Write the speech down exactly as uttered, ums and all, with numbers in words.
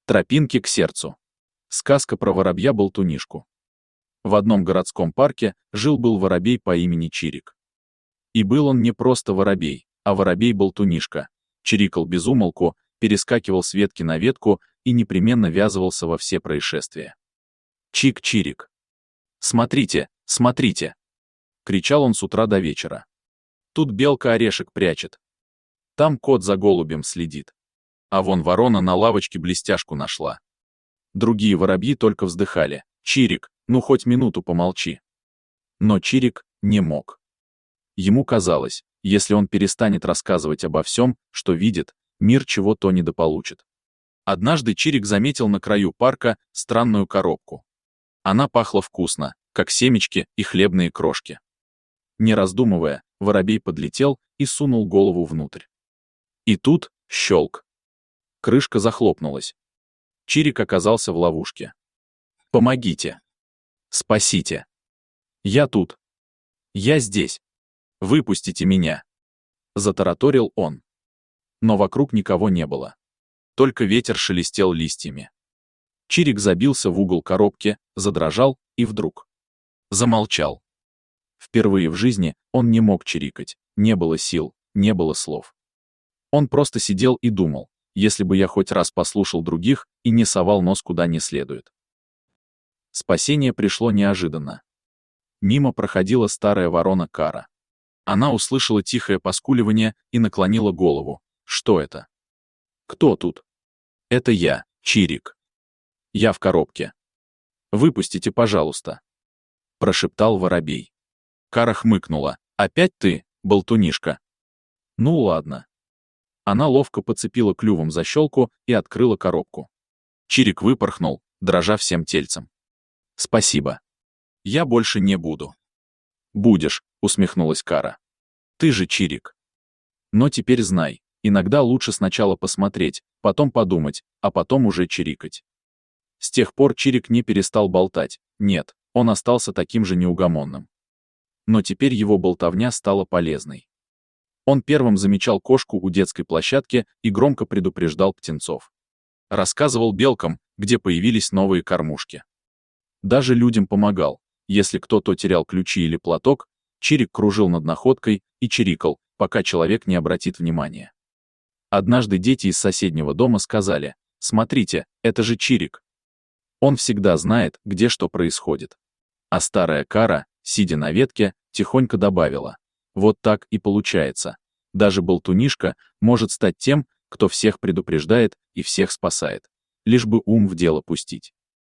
Тропинки к сердцу. Сказка про воробья-болтунишку. В одном городском парке жил-был воробей по имени Чирик. И был он не просто воробей, а воробей-болтунишка. Чирикал без умолку, перескакивал с ветки на ветку и непременно ввязывался во все происшествия. Чик-чирик. «Смотрите, смотрите!» — кричал он с утра до вечера. «Тут белка орешек прячет. Там кот за голубем следит. А вон ворона на лавочке блестяшку нашла». Другие воробьи только вздыхали. «Чирик, ну хоть минуту помолчи». Но Чирик не мог. Ему казалось, если он перестанет рассказывать обо всем, что видит, мир чего-то недополучит. Однажды Чирик заметил на краю парка странную коробку. Она пахла вкусно, как семечки и хлебные крошки. Не раздумывая, воробей подлетел и сунул голову внутрь. И тут щелк. Крышка захлопнулась. Чирик оказался в ловушке. «Помогите! Спасите! Я тут! Я здесь! Выпустите меня!» Затараторил он. Но вокруг никого не было. Только ветер шелестел листьями. Чирик забился в угол коробки, задрожал и вдруг замолчал. Впервые в жизни он не мог чирикать, не было сил, не было слов. Он просто сидел и думал, если бы я хоть раз послушал других и не совал нос куда не следует. Спасение пришло неожиданно. Мимо проходила старая ворона Кара. Она услышала тихое поскуливание и наклонила голову. Что это? Кто тут? Это я, Чирик. Я в коробке. Выпустите, пожалуйста. Прошептал воробей. Кара хмыкнула. Опять ты, болтунишка? Ну ладно. Она ловко подцепила клювом защелку и открыла коробку. Чирик выпорхнул, дрожа всем тельцем. Спасибо. Я больше не буду. Будешь, усмехнулась Кара. Ты же Чирик. Но теперь знай, иногда лучше сначала посмотреть, потом подумать, а потом уже чирикать. С тех пор Чирик не перестал болтать, нет, он остался таким же неугомонным. Но теперь его болтовня стала полезной. Он первым замечал кошку у детской площадки и громко предупреждал птенцов. Рассказывал белкам, где появились новые кормушки. Даже людям помогал. Если кто-то терял ключи или платок, Чирик кружил над находкой и чирикал, пока человек не обратит внимания. Однажды дети из соседнего дома сказали: «Смотрите, это же Чирик. Он всегда знает, где что происходит». А старая Кара, сидя на ветке, тихонько добавила: «Вот так и получается. Даже болтунишка может стать тем, кто всех предупреждает и всех спасает. Лишь бы ум в дело пустить».